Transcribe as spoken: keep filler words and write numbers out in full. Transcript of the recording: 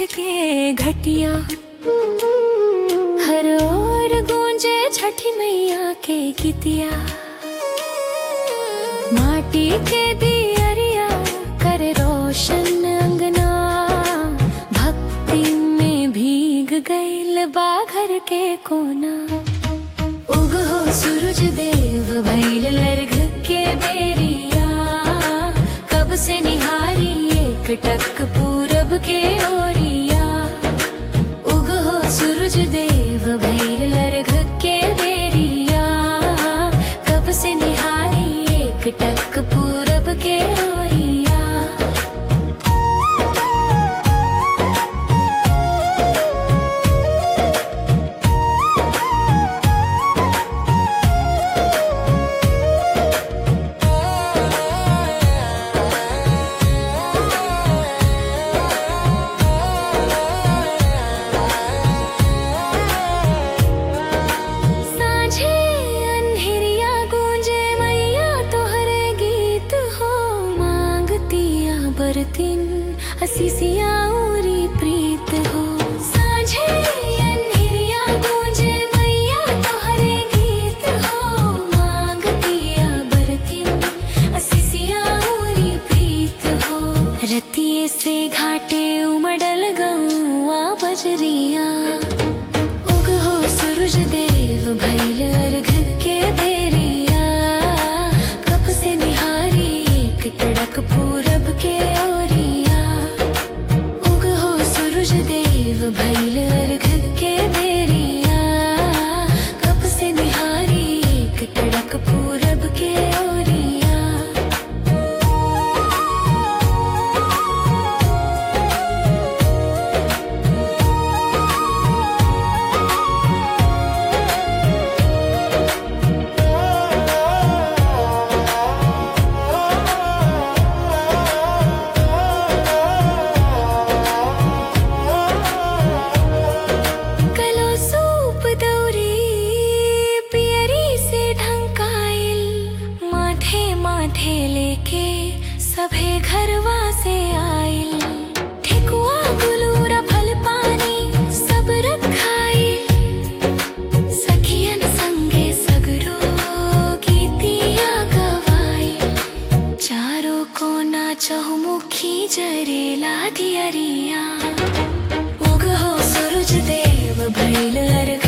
के घटिया, हर ओर गूंजे छठी मैया के गीतिया। माटी के दियरिया करे रोशन अंगना, भक्ति में भीग गईल बा घर के कोना। उगहो सूरज देव भइल लर्घ के बेरिया, कब से निहारी एक टक पूरब के ओरिया। उगहो सूरज देव भइल लर्घ के बेरिया, कब से निहारी एक टक पूरब के ओरिया। बरतिन असीसिया उरी प्रीत हो, साझे अन्हिरिया गूंजे मैया तोहरे गीत हो। मांगतिया बरतिन असीसिया उरी प्रीत हो, रतिये से घाटे उमड़ल गौआ बजरिया। उगहो सूरज देव भइल अर्घ के बेरिया, कब से निहारी एक टड़क पूरब के ओरिया। उगहो सूरज देव भइल अर्घ के बेरिया, कब से निहारी एक टड़क पूरब के ओरिया। माथे लेके सभे घरवा से आइल, ठेकुआ गुलूरा फल पानी सब रखाइल। सखियन संगे सगरो गीतिया गवाइल, चारों कोना चहुमुखी जरेला दियरिया। उगहो सूरज देव भइल अर्घ